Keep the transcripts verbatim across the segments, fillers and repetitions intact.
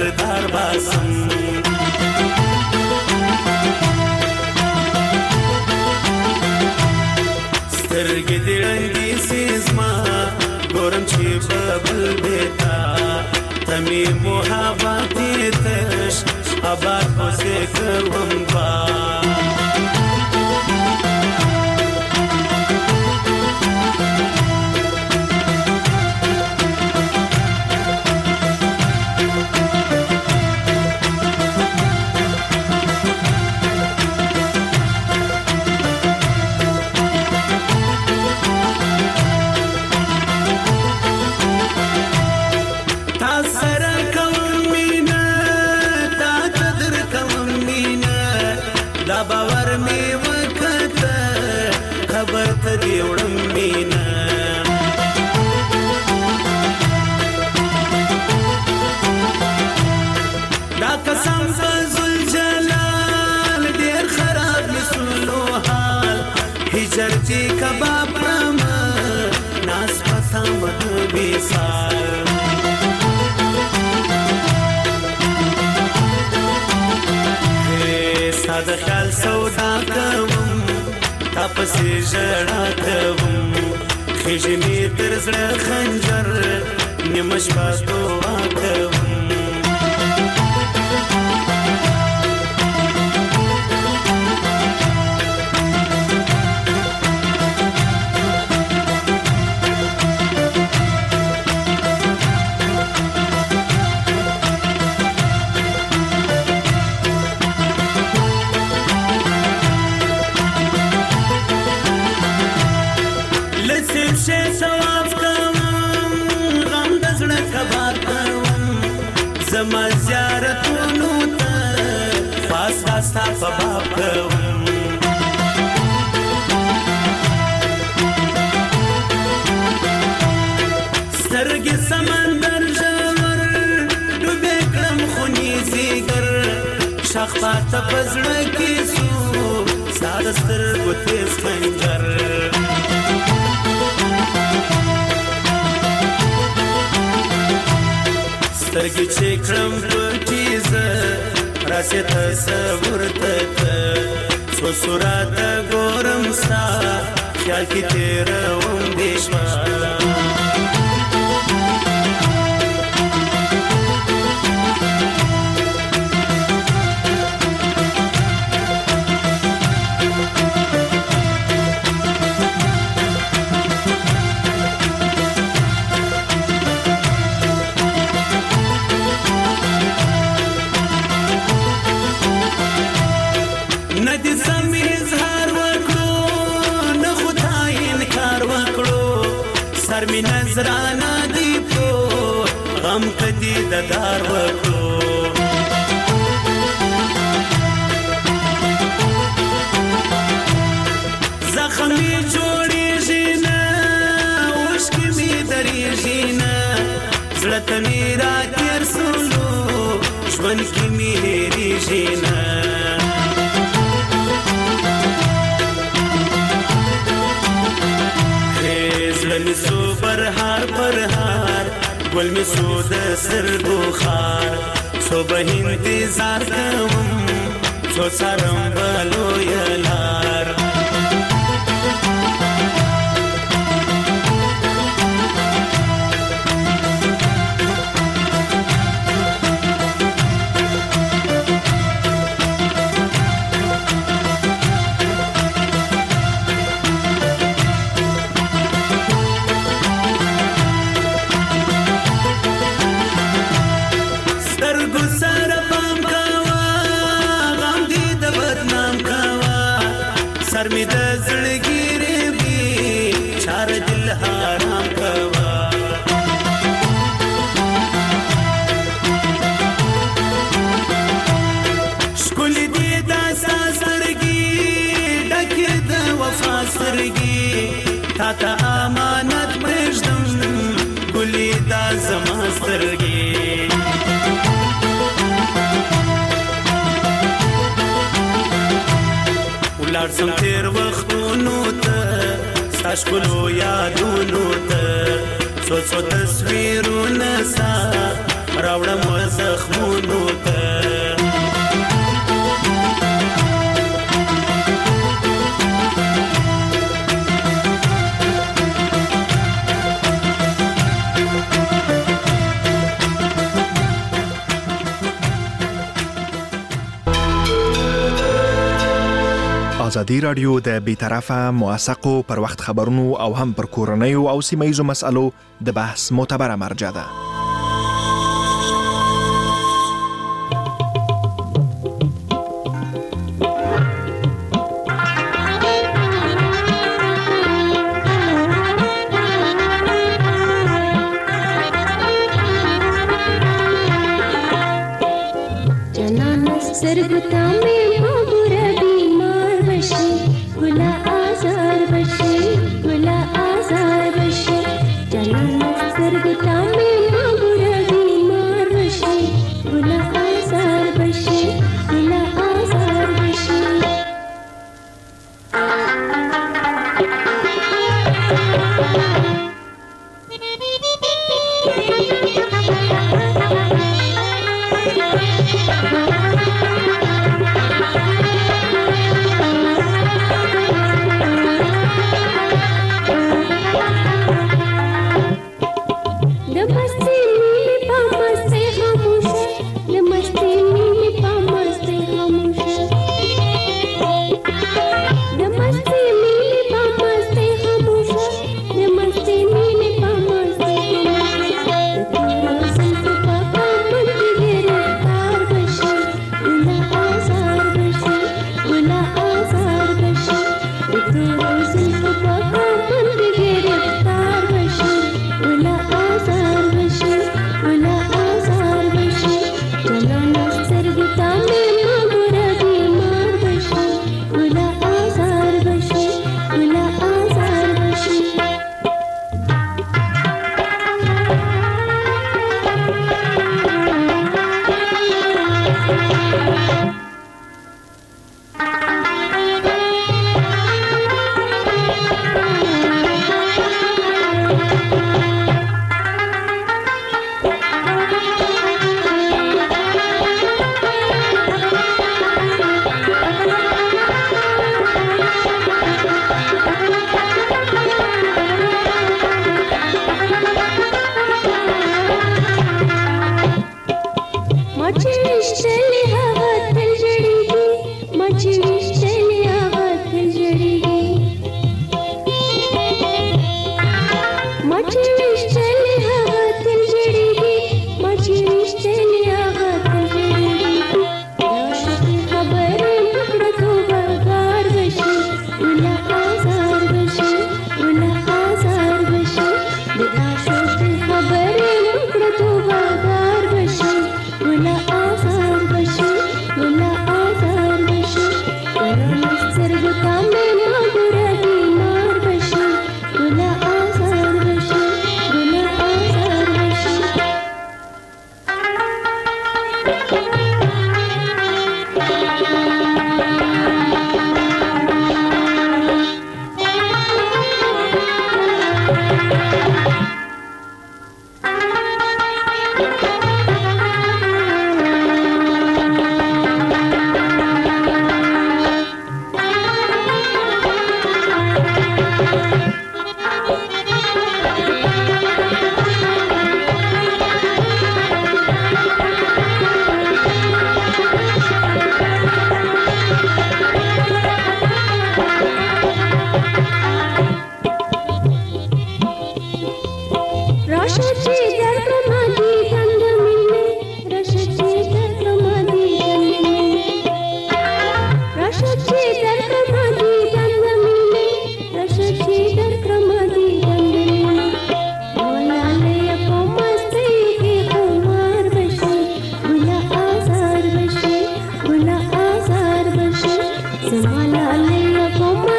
کردار باسم سترګې دې ړندې سي زما ګورم چې په بل بیتا ته مې محبت تش آباد پسې کوم با باور می وکړه خبر ته دی وړم مینا دا قسم فضل جلال ډیر خراب مسلو حال هجر چې کباب رم ناس پتا مت بیسال د خیال سودا کوم تا پسې ژړا کوم خېژې مې تر زړه خنجر نیمه شپه دعا کوم زما زیارتونو ته خاص خاص تا په باب کوم سترګې سمندر ژور ډوبې کړم خونې زیګر شاخ پاته په زړه کې سو ستا د سترګو تیز خنجر سترګې چې کړم پټې زه راسې تصور ته څو صورته ګورم ستا خیال کې تېروم بې شماره ندی سم اظهار وکړو نه خدا انکار وکړو سر می نظرانه دی په غم کدی ددار وکړو زخمی جوړیږي نه اوښکې می درېږي نه زړه ته مې راتېر سولو ژوند کې مې هېرېږي نه می سو پرهار پرهار گل می سو د سترګو خار سو به انتظار کوم سو سرم بلو یلار سر می د زړګي وي چار دل حرام کوا شکل دې دا سرګي ډکه د وفا سرګي تا ته امانت پرېږدم ګلې دا زما سرګي لاړ سم تیر وختونو ته ستا ښکلو یادونو ته څو څو تصویرونه ستا راوړم زخمونو ته ازادي رادیو د بیطرفه موثقو پر وخت خبرونو او هم پر کورنیو او سیمه‌ایزو مسالو د بحث معتبره مرجع ده.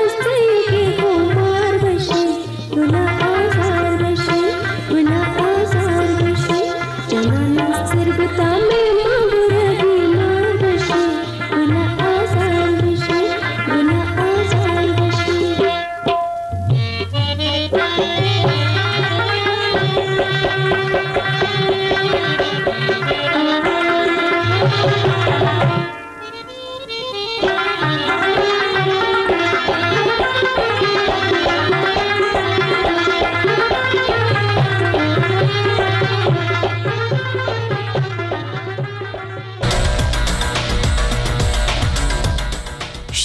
Guna azar bashi, guna azar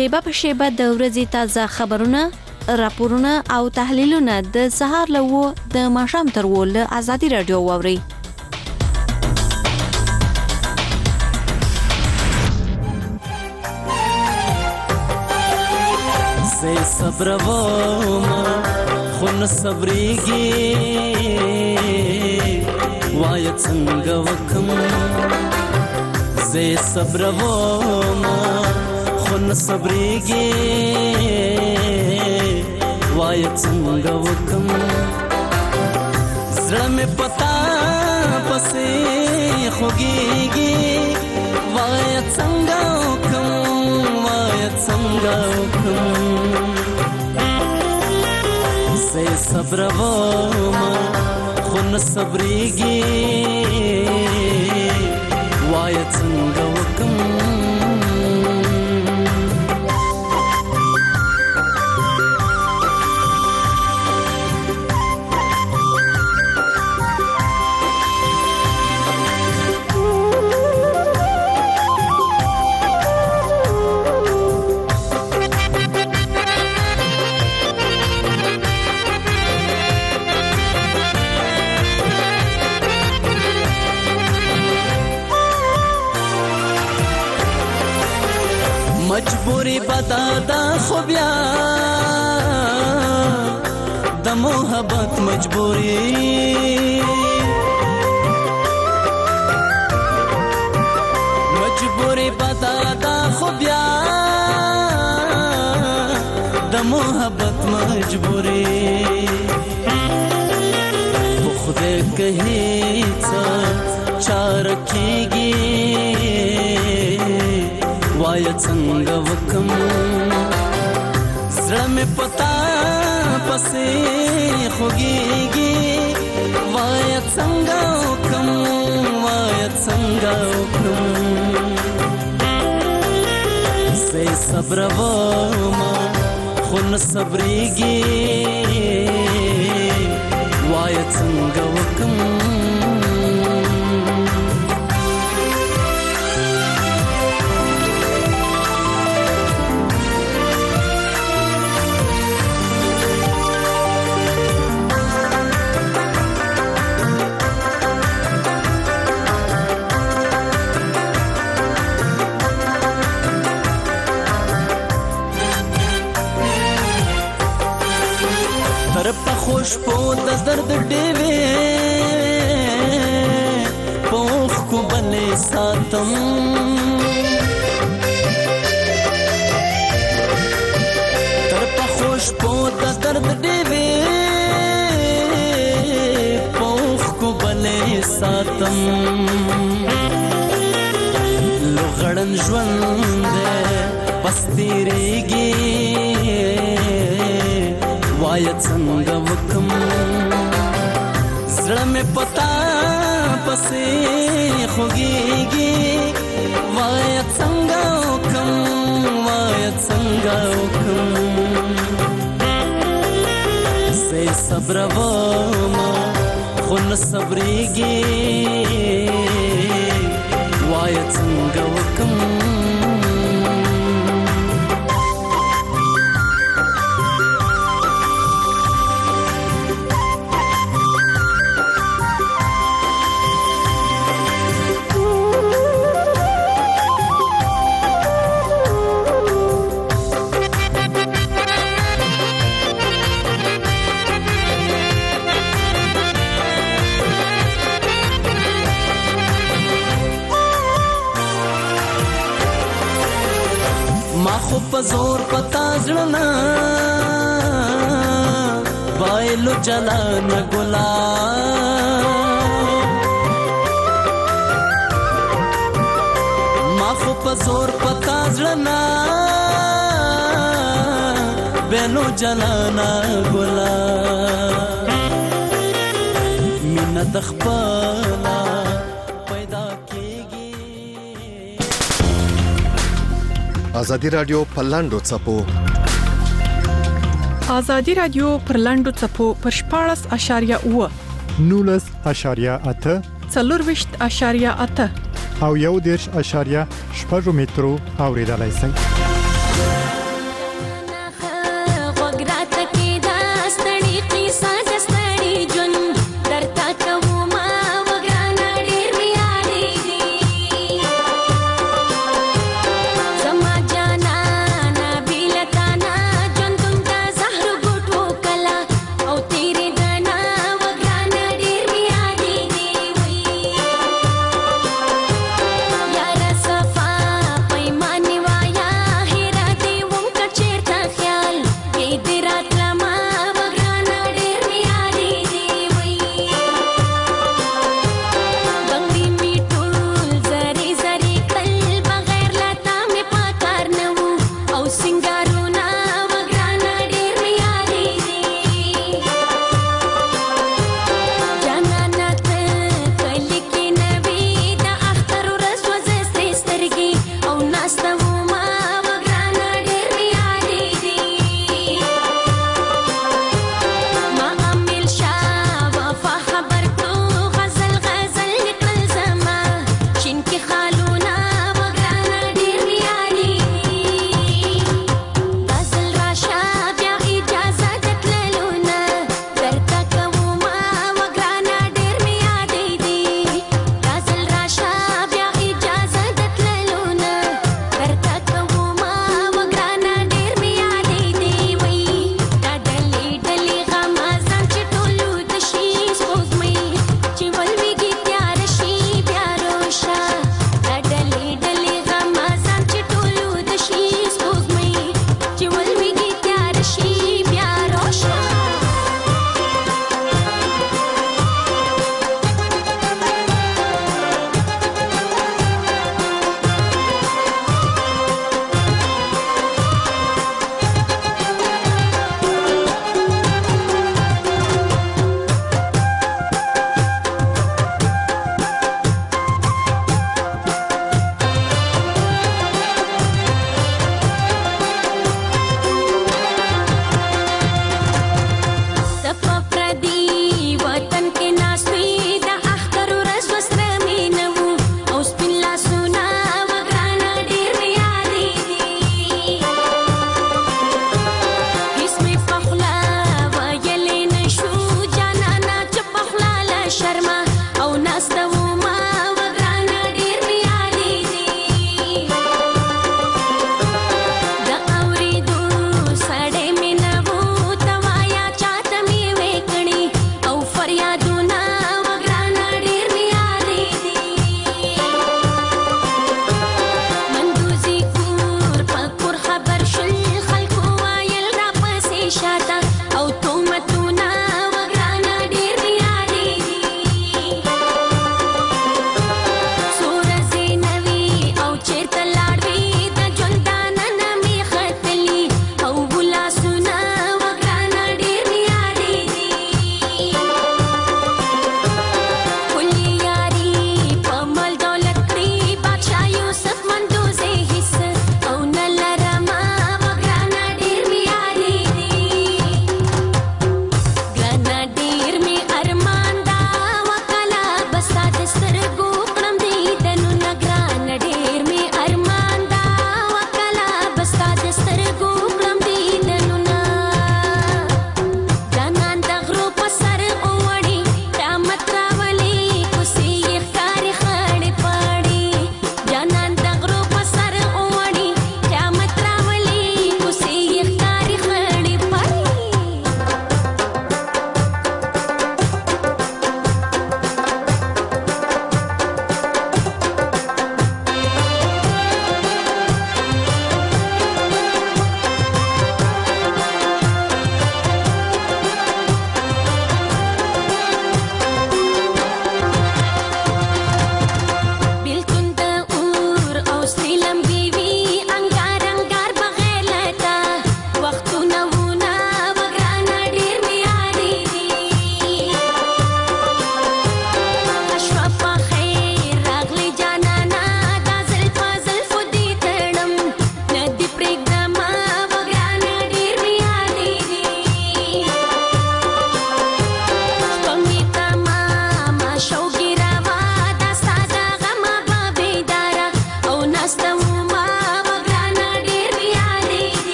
شیبه په شیبه د ورځې تازه خبرونه، راپورونه او تحلیلونه د سهار له و د ماښام تر و له ازادي رادیو واورئ. زه صبر وم خو نه صبرېږي، وایه څنګه وکم. زه صبر وم خو نه صبرېږي، وایه څنګه وکم. زړه مې پتا پسې خوږېږي، وایه څنګه وکم، وایه څنګه وکم. زه صبر وم خو نه صبرېږي، وایه څنګه وکم. مجبوری بدادا خو بیا د محبت مجبوری، مجبوری بدادا خو بیا د محبت مجبوری. خدای کہی څه چار کیږي، وایه څنګه وکم. زړه مې پتا پسې خوږېږي، وایه څنګه وکم، وایه څنګه وکم. زه صبر وم خو نه صبرېږي، وایه څنګه وکم. خوش په د درد ډېوې پوخ کو بلې ساتم. تر په خوش په د درد ډېوې پوخ کو بلې ساتم. لوغړن ژوند بس تیریږي، وایه څنګه وکم. زړه مې پتا پسې خوږېږي، وایه څنګه وکم، وایه څنګه وکم. زه صبر وم خو نه صبرېږي، وایه څنګه وکم. ما خو په زور پتا زړه بایلو جلان ګلا، ما خو په زور پتا زړه بایلو جلان ګلا. مینا د خپله پیدا کیږي. ازادي رادیو په لاندو څپو ازادي رادیو پر لاندو څپو پر شپاړس اشاریه اوه نولس اشاریه اته څلورویشت اشاریه اته او یو دېرش اشاریه شپږ مترو اوریدلای شئ. यारा सफा पैमाने वाया हेरा देवो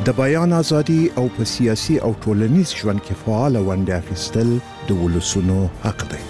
د بیان ازادي او په سیاسي او ټولنیز ژوند کې فعال ونډه اخیستل د ولسونو حق دی.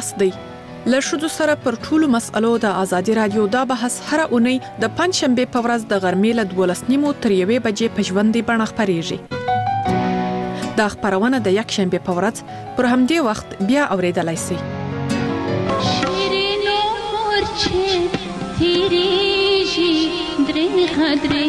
یاست دی. له ښځو سره پر ټولو مسألو د ازادي رادیو دا بحث هر اونۍ د پنځشنبه په ورځ د غرمې له دولس نیمو تر یوې بجې په ژوندۍ بڼه خپرېږي. دا خپرونه د یک شنبه په ورځ پر همدې وخت بیا اوریدلای شئ. شیرینو مورچه تیریږي درې درې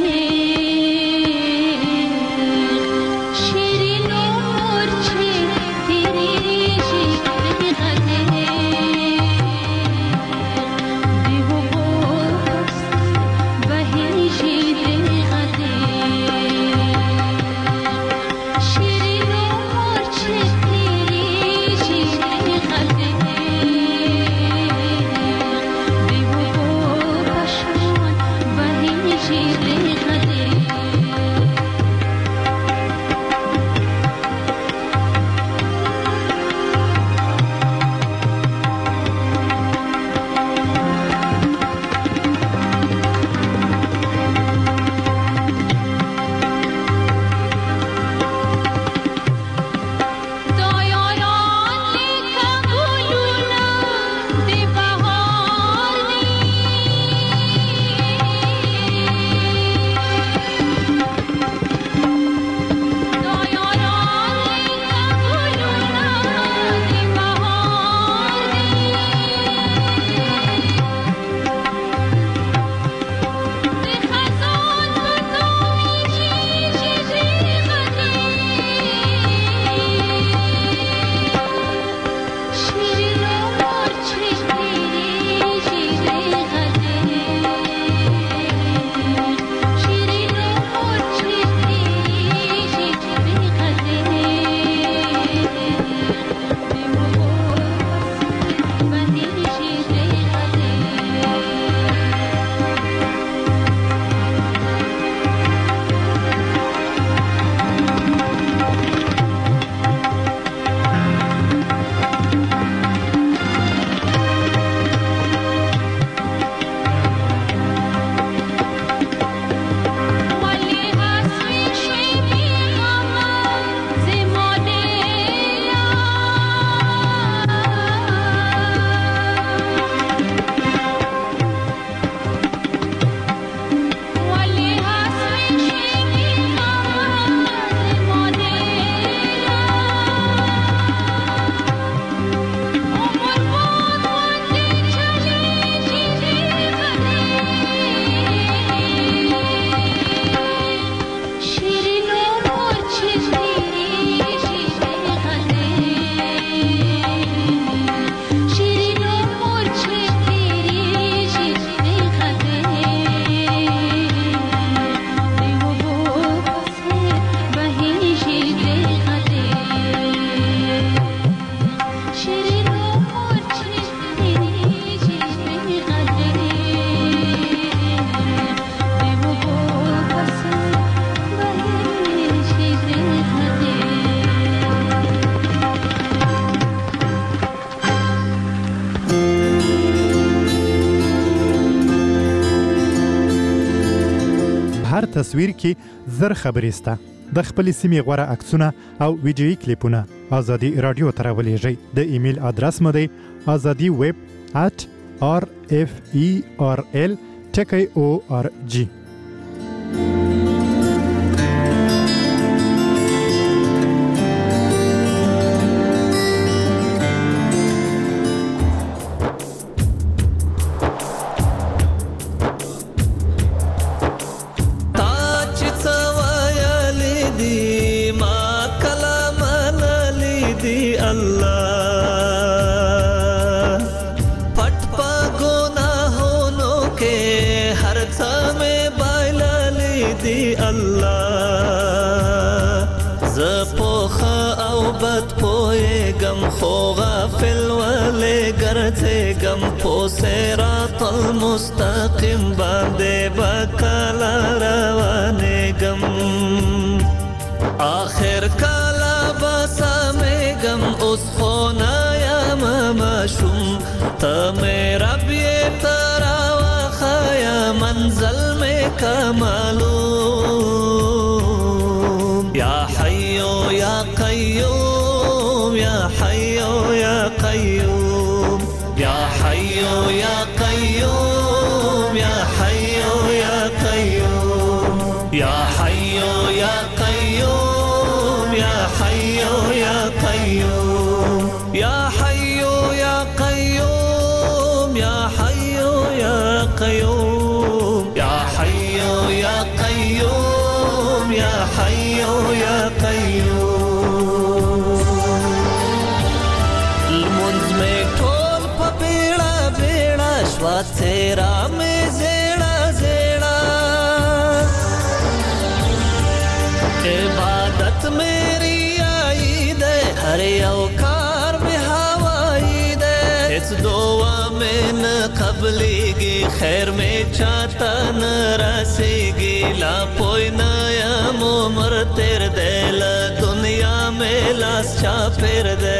هر تصویر کې زر خبرې سته. د خپل سیمې غوره عکسونه او ویډیویي کلیپونه ازادي رادیو ته راولېږئ. د ایمیل ادرس مو دی azadi web at r f e r l ټکی او ار جی. گم پو صراط المستقیم باندې بکلا روانه گم آخر کلا بسامه گم اس خونا یا ممشوم تا میرا بی ترا وخایا منزل میں کمالوم یا حیو یا قیوم یا حیو یا قیوم يا حي يا قيوم يا حي يا قيوم يا حي يا قيوم يا حي يا قيوم يا حي يا قيوم يا حي يا قيوم المنز میں ٹول پپیڑا بیڑا شوا تیرا میں زیڑا زیڑا عبادت میری آئی دے ہر اوکار میں ہوائی دے اس دعا میں نہ قبلی گی خیر میں چاہتا نہ رسی گی لا پوئی نایم عمر تیر دے لا دنیا میں لاس چا پھر دے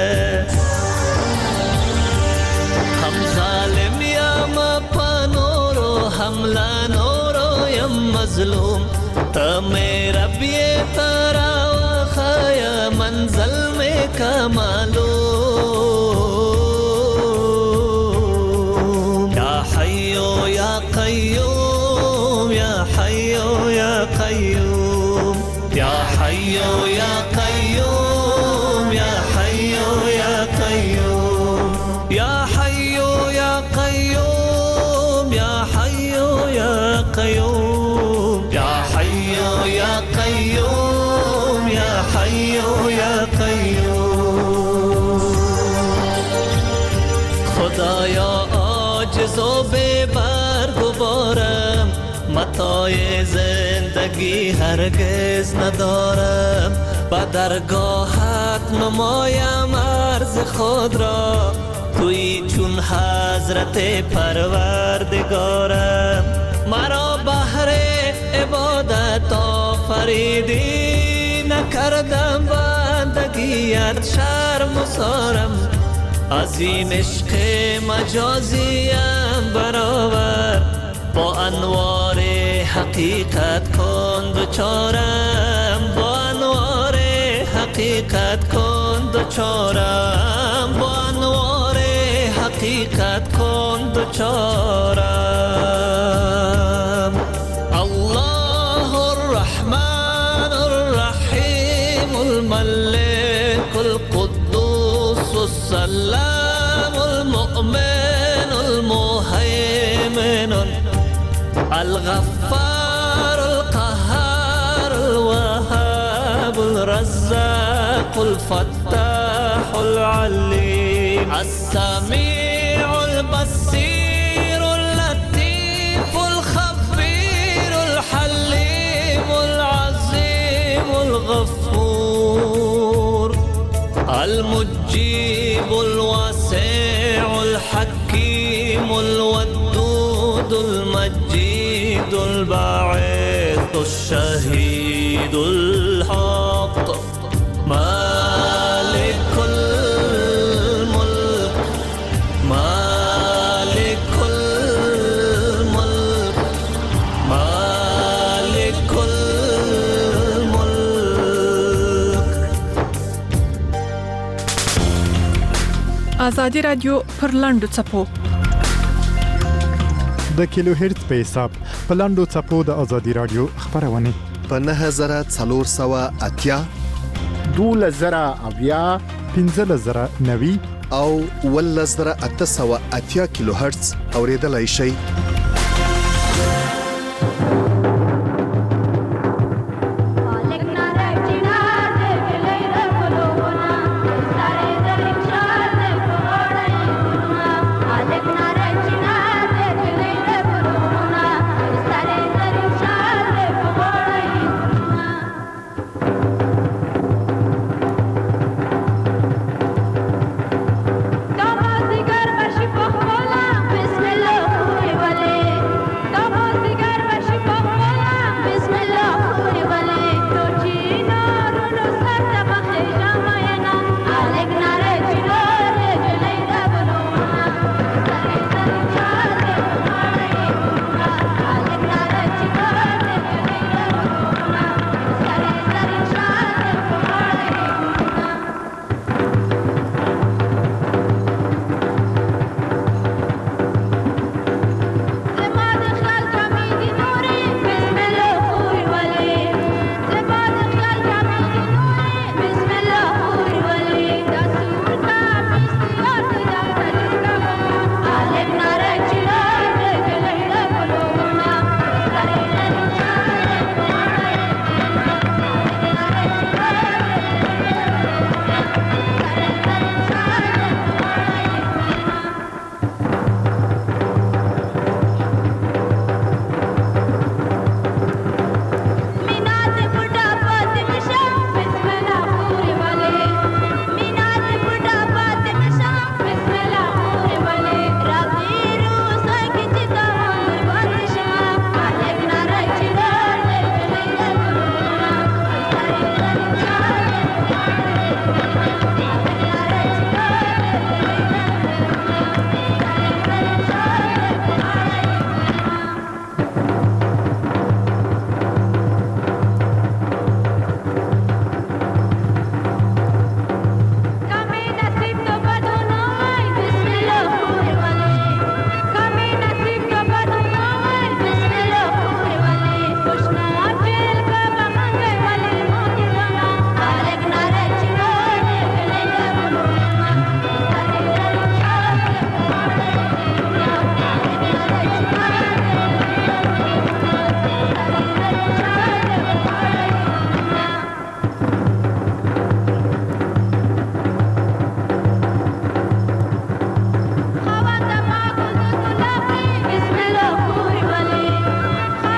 ہم ظالم یا مپا نورو حملہ نورو یم مظلوم تا میرا بیے تارا وخایا منزل میں کمالو یا حیو یا قیوم یا حیو یا قیوم یا حیو یا قیوم یا حیو یا قیوم یا حیو یا قیوم یا حیو یا قیوم یا حیو یا قیوم یا حیو یا قیوم خدایا عاجز و بے برگ و بارم متاع زندگی هرگز ندارم با درگاهت نمایم عرض خود را توی چون حضرت پروردگارم مرا بهر عبادت آفریدی نکردم بندگیت شرم و سارم از این عشق مجازیم برآور با انوار حقیقت کن دوچارم با انوار حقیقت کن دوچارم با انوار حقیقت کن دوچارم الله الرحمن الرحیم الملك القدوس السلام المؤمن المهيمن الغفار القهار الوهاب الرزاق الفتاح العليم السميع البصير اللطيف الخبير الحليم العظيم الغفور المجيب الواسع الحكيم الودود المجيد الباعث الشهيد الحق مالك الملك مالك الملك مالك الملك آزادی رادیو پر لاندو چپو د کیلو هرتز په حساب په لاندو چپو د آزادی رادیو خبرونه په نهه زره څلور سوه اتیا دوولس زره اویا پنځلس زره نوي او اوولس زره اته سوه اتیا کیلو هرتز اوریدلای شئ. بسم الله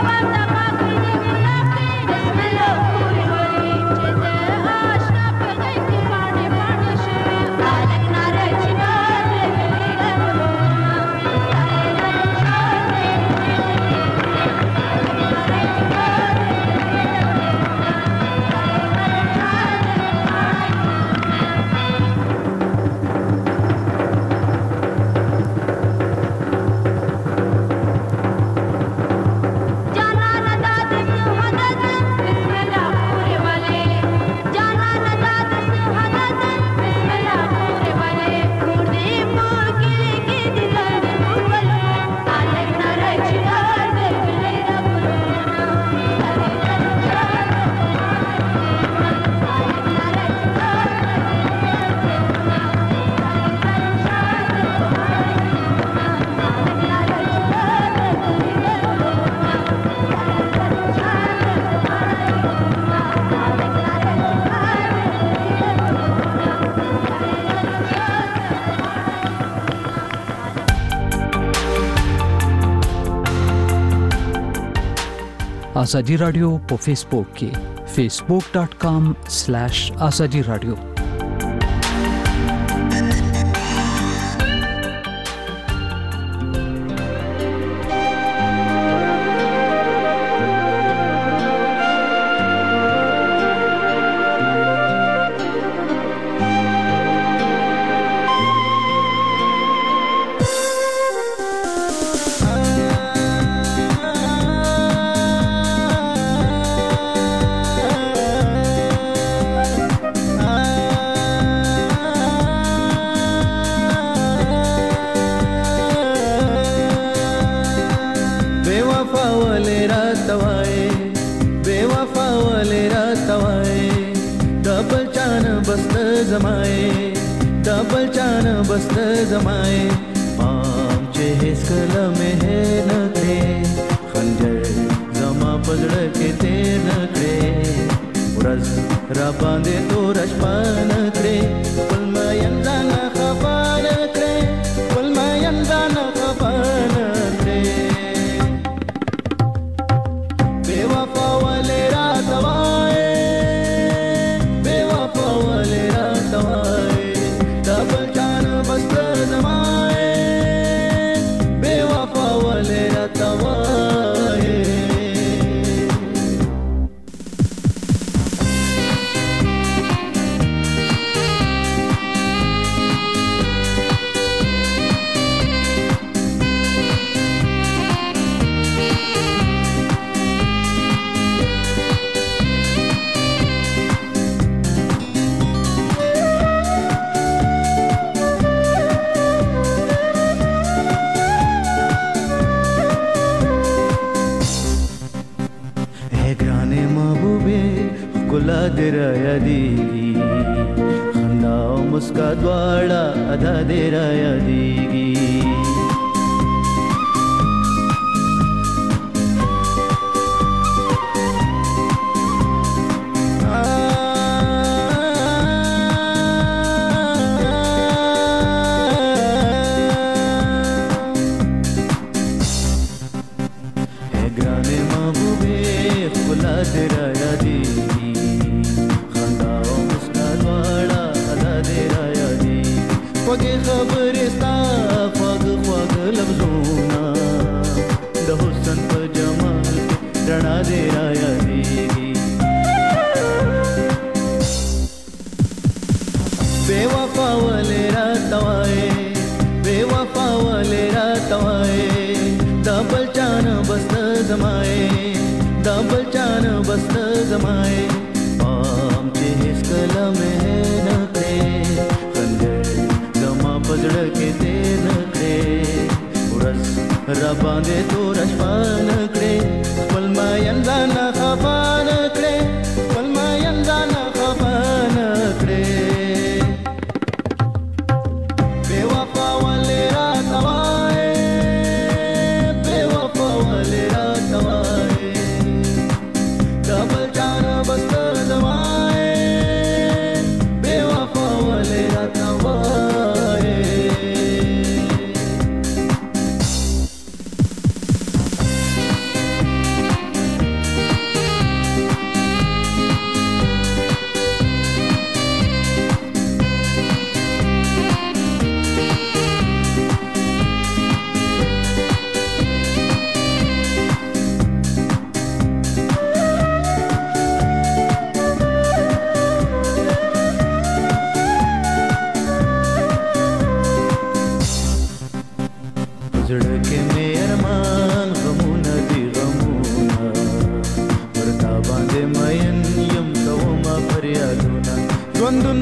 آزادی رادیو په فیسبوک کې facebook dot com slash azadi radio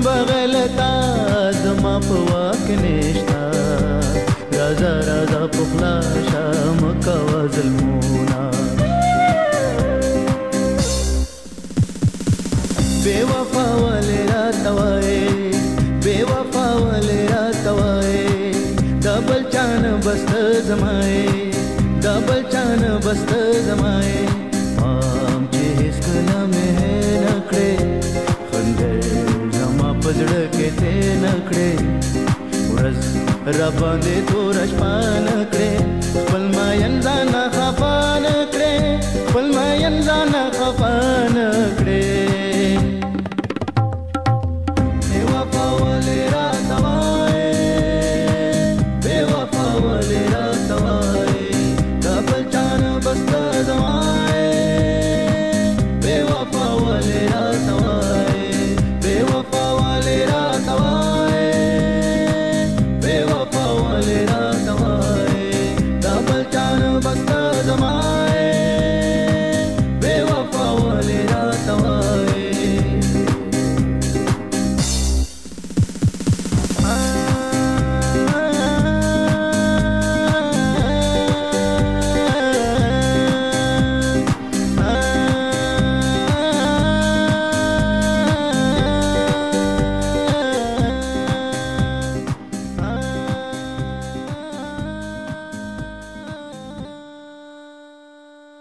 بغلتا زما په واک نشتا رازا رازا پخلا شام کوا ظلمونا بے وفا والے راتوائے بے وفا والے راتوائے دبل چان بست زمائے دبل چان بست زمائے مام چې هیڅ کله مې نکړې خندې زما پزړه کې ته نکړې ورځ را باندې تور شپه